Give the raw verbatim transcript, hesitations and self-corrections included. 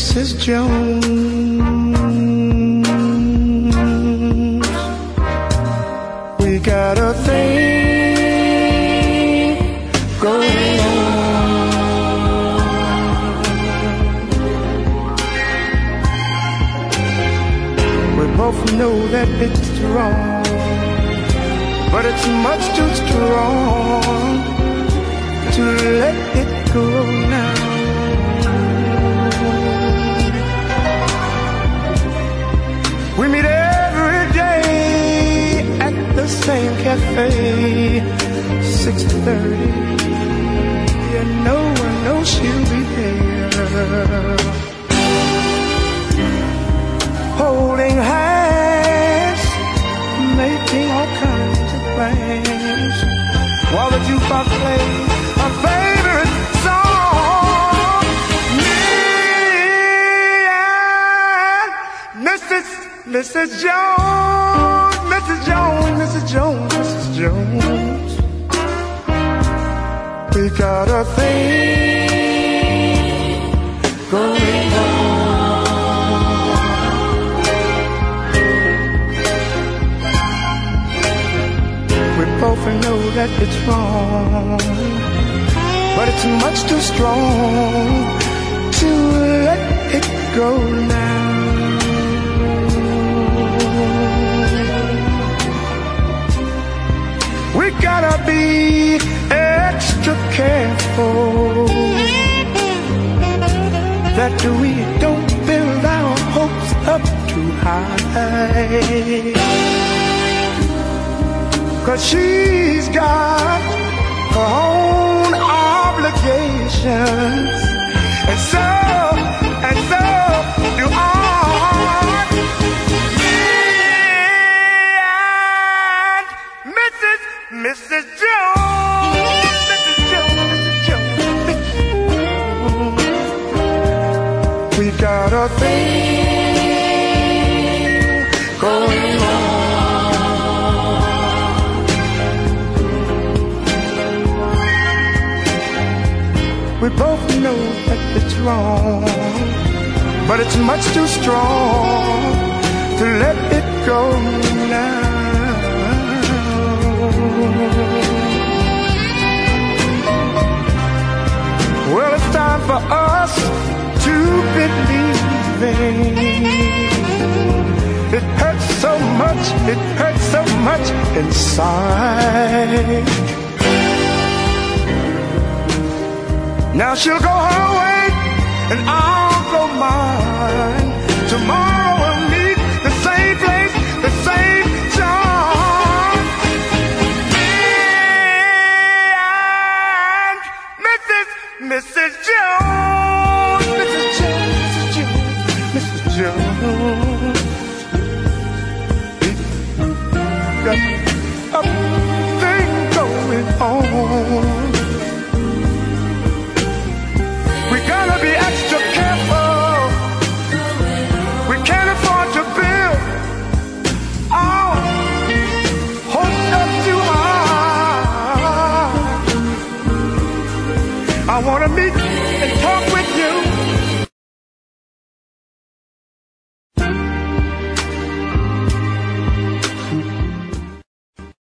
Missus Jones. We got a thing going on. We both know that it's wrong, but it's much too strong to let it go now. We meet every day at the same cafe, six thirty. And no one knows she'll be there, holding hands, making all kinds of plans, while the jukebox plays our favorite song. Me and Missus Missus Jones, Missus Jones, Missus Jones, Missus Jones. We got a thing going on. We both know that it's wrong, but it's much too strong to let it go now. We gotta be extra careful that we don't build our hopes up too high, 'cause she's got her own obligations, and so, and so do I. Missus Jones, Missus Jones, Missus Jones, Missus Jones. We got a thing going on. We both know that it's wrong, but it's much too strong to let it go now. Well, it's time for us to believe in. It hurts so much, it hurts so much inside. Now she'll go her way and I'll go mine. Tomorrow we'll meet the same place, the same time. Missus Jones, Missus Jones, Missus Jones, Missus Jones. We got a thing going on. We gotta be extra careful. We can't afford to build our hopes up too high. I wanna meet and talk with you